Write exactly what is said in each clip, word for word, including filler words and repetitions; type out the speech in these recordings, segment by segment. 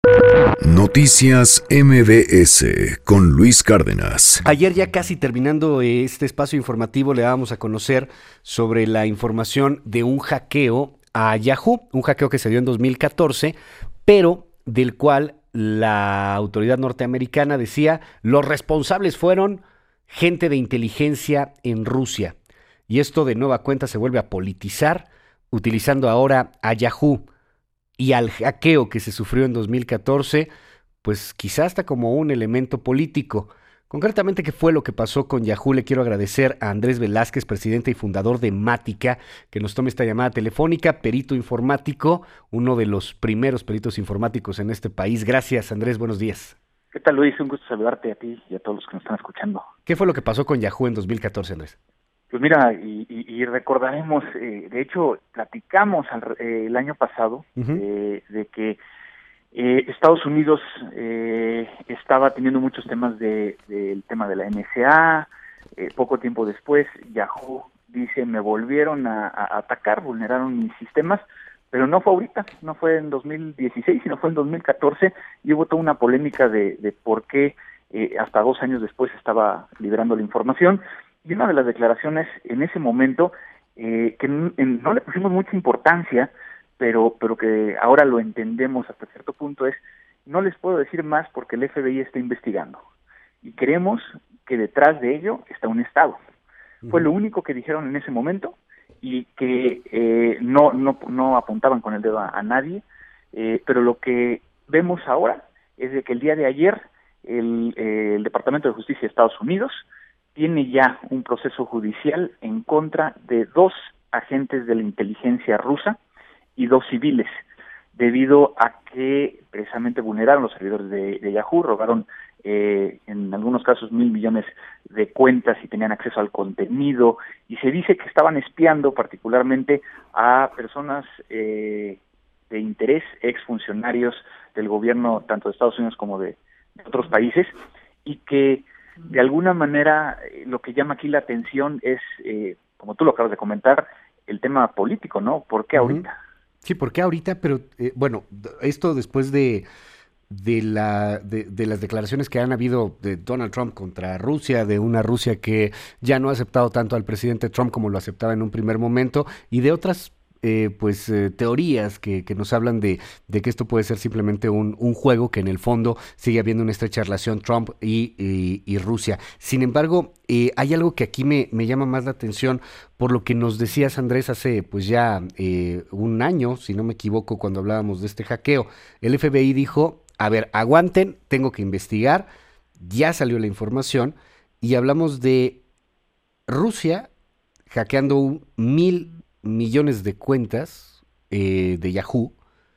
Noticias M B S con Luis Cárdenas. Ayer, ya casi terminando este espacio informativo, le dábamos a conocer sobre la información de un hackeo a Yahoo, un hackeo que se dio en dos mil catorce, pero del cual la autoridad norteamericana decía los responsables fueron gente de inteligencia en Rusia. Y esto de nueva cuenta se vuelve a politizar, utilizando ahora a Yahoo y al hackeo que se sufrió en dos mil catorce, pues quizá hasta como un elemento político. Concretamente, ¿qué fue lo que pasó con Yahoo? Le quiero agradecer a Andrés Velázquez, presidente y fundador de Mática, que nos tome esta llamada telefónica, perito informático, uno de los primeros peritos informáticos en este país. Gracias, Andrés, buenos días. ¿Qué tal, Luis? Un gusto saludarte a ti y a todos los que nos están escuchando. ¿Qué fue lo que pasó con Yahoo en dos mil catorce, Andrés? Pues mira, y, y, y recordaremos, eh, de hecho, platicamos al, eh, el año pasado uh-huh. eh, de que eh, Estados Unidos eh, estaba teniendo muchos temas de, del tema de la N S A. Eh, poco tiempo después, Yahoo dice, me volvieron a, a atacar, vulneraron mis sistemas, pero no fue ahorita, no fue en dos mil dieciséis, sino fue en dos mil catorce, y hubo toda una polémica de, de por qué eh, hasta dos años después estaba liberando la información. Y una de las declaraciones en ese momento, eh, que n- en, no le pusimos mucha importancia, pero pero que ahora lo entendemos hasta cierto punto, es, no les puedo decir más porque el F B I está investigando. Y creemos que detrás de ello está un Estado. Uh-huh. Fue lo único que dijeron en ese momento, y que eh, no, no, no apuntaban con el dedo a, a nadie, eh, pero lo que vemos ahora es de que el día de ayer el, eh, el Departamento de Justicia de Estados Unidos tiene ya un proceso judicial en contra de dos agentes de la inteligencia rusa y dos civiles, debido a que precisamente vulneraron los servidores de, de Yahoo, robaron eh, en algunos casos mil millones de cuentas y tenían acceso al contenido, y se dice que estaban espiando particularmente a personas eh, de interés, exfuncionarios del gobierno tanto de Estados Unidos como de, de otros países, y que de alguna manera eh, lo que llama aquí la atención es, eh, como tú lo acabas de comentar, el tema político, ¿no? ¿Por qué ahorita? Uh-huh. Sí, ¿por qué ahorita? Pero, eh, bueno, esto después de, de, la, de, de las declaraciones que han habido de Donald Trump contra Rusia, de una Rusia que ya no ha aceptado tanto al presidente Trump como lo aceptaba en un primer momento, y de otras Eh, pues eh, teorías que, que nos hablan de, de que esto puede ser simplemente un, un juego, que en el fondo sigue habiendo una estrecha relación Trump y, y, y Rusia. Sin embargo, eh, hay algo que aquí me, me llama más la atención por lo que nos decías, Andrés, hace pues ya eh, un año, si no me equivoco, cuando hablábamos de este hackeo. El F B I dijo, a ver, aguanten, tengo que investigar, ya salió la información, y hablamos de Rusia hackeando un mil millones de cuentas eh, de Yahoo,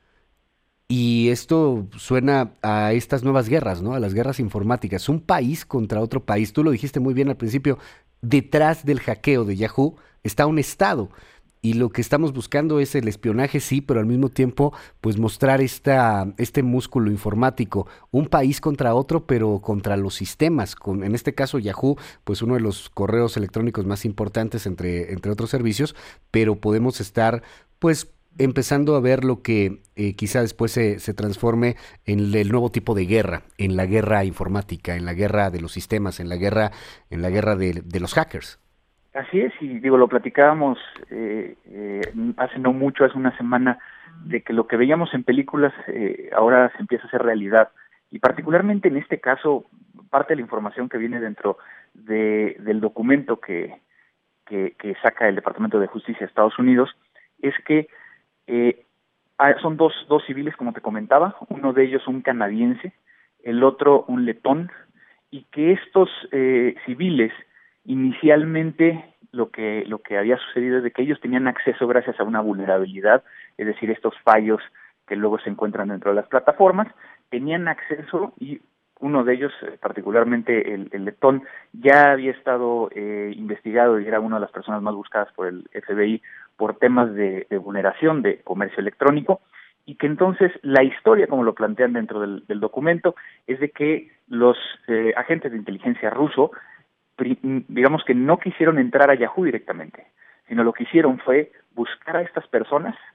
y esto suena a estas nuevas guerras, ¿no? A las guerras informáticas, un país contra otro país. Tú lo dijiste muy bien al principio, detrás del hackeo de Yahoo está un Estado, y lo que estamos buscando es el espionaje, sí, pero al mismo tiempo, pues mostrar esta, este músculo informático, un país contra otro, pero contra los sistemas, con, en este caso Yahoo, pues uno de los correos electrónicos más importantes entre, entre otros servicios, pero podemos estar, pues, empezando a ver lo que eh, quizá después se, se transforme en el nuevo tipo de guerra, en la guerra informática, en la guerra de los sistemas, en la guerra, en la guerra de, de los hackers. Así es, y digo, lo platicábamos eh, eh, hace no mucho, hace una semana, de que lo que veíamos en películas eh, ahora se empieza a hacer realidad, y particularmente en este caso, parte de la información que viene dentro de, del documento que, que, que saca el Departamento de Justicia de Estados Unidos, es que eh, son dos, dos civiles, como te comentaba, uno de ellos un canadiense, el otro un letón, y que estos eh, civiles inicialmente lo que lo que había sucedido es de que ellos tenían acceso gracias a una vulnerabilidad, es decir, estos fallos que luego se encuentran dentro de las plataformas, tenían acceso, y uno de ellos, particularmente el, el letón, ya había estado eh, investigado y era una de las personas más buscadas por el F B I por temas de, de vulneración de comercio electrónico, y que entonces la historia, como lo plantean dentro del, del documento, es de que los eh, agentes de inteligencia ruso, digamos que no quisieron entrar a Yahoo directamente, sino lo que hicieron fue buscar a estas personas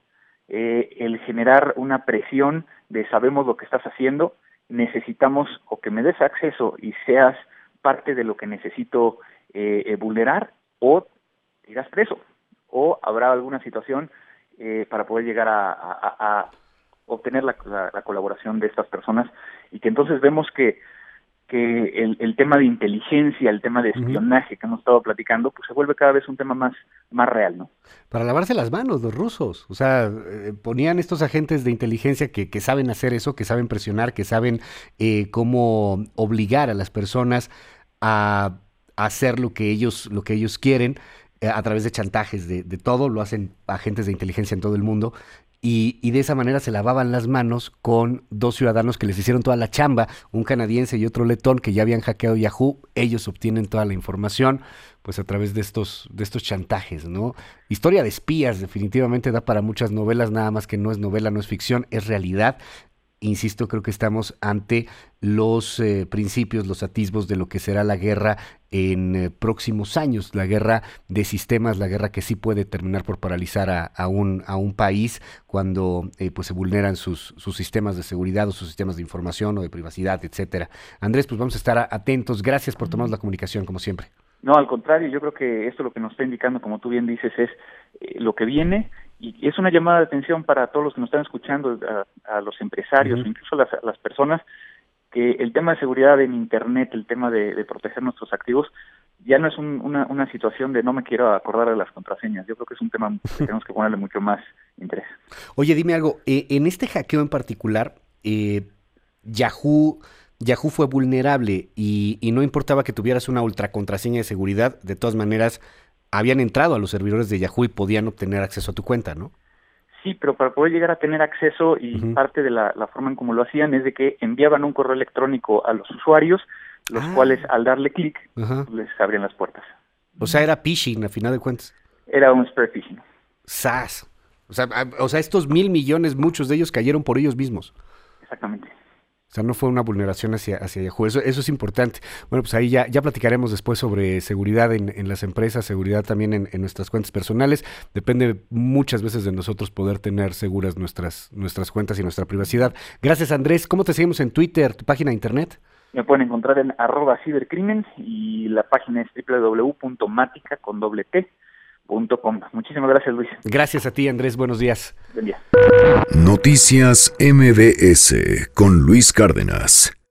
eh, el generar una presión de sabemos lo que estás haciendo, necesitamos o que me des acceso y seas parte de lo que necesito eh, eh, vulnerar, o irás preso, o habrá alguna situación eh, para poder llegar a, a, a obtener la, la, la colaboración de estas personas, y que entonces vemos que que el, el tema de inteligencia, el tema de espionaje que hemos estado platicando, pues se vuelve cada vez un tema más, más real, ¿no? Para lavarse las manos, los rusos. O sea, eh, ponían estos agentes de inteligencia que, que saben hacer eso, que saben presionar, que saben eh, cómo obligar a las personas a, a hacer lo que ellos, lo que ellos quieren, eh, a través de chantajes, de, de todo. Lo hacen agentes de inteligencia en todo el mundo. Y, y de esa manera se lavaban las manos con dos ciudadanos que les hicieron toda la chamba, un canadiense y otro letón que ya habían hackeado Yahoo. Ellos obtienen toda la información pues a través de estos, de estos chantajes, ¿no? Historia de espías, definitivamente da para muchas novelas, nada más que no es novela, no es ficción, es realidad. Insisto, creo que estamos ante los eh, principios, los atisbos de lo que será la guerra en eh, próximos años, la guerra de sistemas, la guerra que sí puede terminar por paralizar a, a, un, a un país cuando eh, pues se vulneran sus, sus sistemas de seguridad o sus sistemas de información o de privacidad, etcétera. Andrés, pues vamos a estar atentos. Gracias por tomarnos la comunicación, como siempre. No, al contrario, yo creo que esto lo que nos está indicando, como tú bien dices, es eh, lo que viene. Y es una llamada de atención para todos los que nos están escuchando, a, a los empresarios, uh-huh. o incluso a las, a las personas, que el tema de seguridad en Internet, el tema de, de proteger nuestros activos, ya no es un, una, una situación de no me quiero acordar de las contraseñas. Yo creo que es un tema que tenemos que ponerle mucho más interés. Oye, dime algo, eh, en este hackeo en particular, eh, Yahoo... Yahoo fue vulnerable y, y no importaba que tuvieras una ultracontraseña de seguridad, de todas maneras habían entrado a los servidores de Yahoo y podían obtener acceso a tu cuenta, ¿no? Sí, pero para poder llegar a tener acceso, y uh-huh. parte de la, la forma en cómo lo hacían es de que enviaban un correo electrónico a los usuarios, los ah. cuales al darle clic uh-huh. les abrían las puertas. O sea, era phishing a final de cuentas. Era un spear phishing. ¡Sas! O sea, o sea, estos mil millones, muchos de ellos cayeron por ellos mismos. Exactamente. O sea, no fue una vulneración hacia, hacia Yahoo. Eso, eso es importante. Bueno, pues ahí ya, ya platicaremos después sobre seguridad en, en las empresas, seguridad también en, en nuestras cuentas personales. Depende muchas veces de nosotros poder tener seguras nuestras, nuestras cuentas y nuestra privacidad. Gracias, Andrés. ¿Cómo te seguimos en Twitter, tu página de internet? Me pueden encontrar en arroba cibercrimen y la página es doble u doble u doble u punto matica con doble T punto com. Muchísimas gracias, Luis. Gracias a ti, Andrés. Buenos días. Buen día. Noticias M B S con Luis Cárdenas.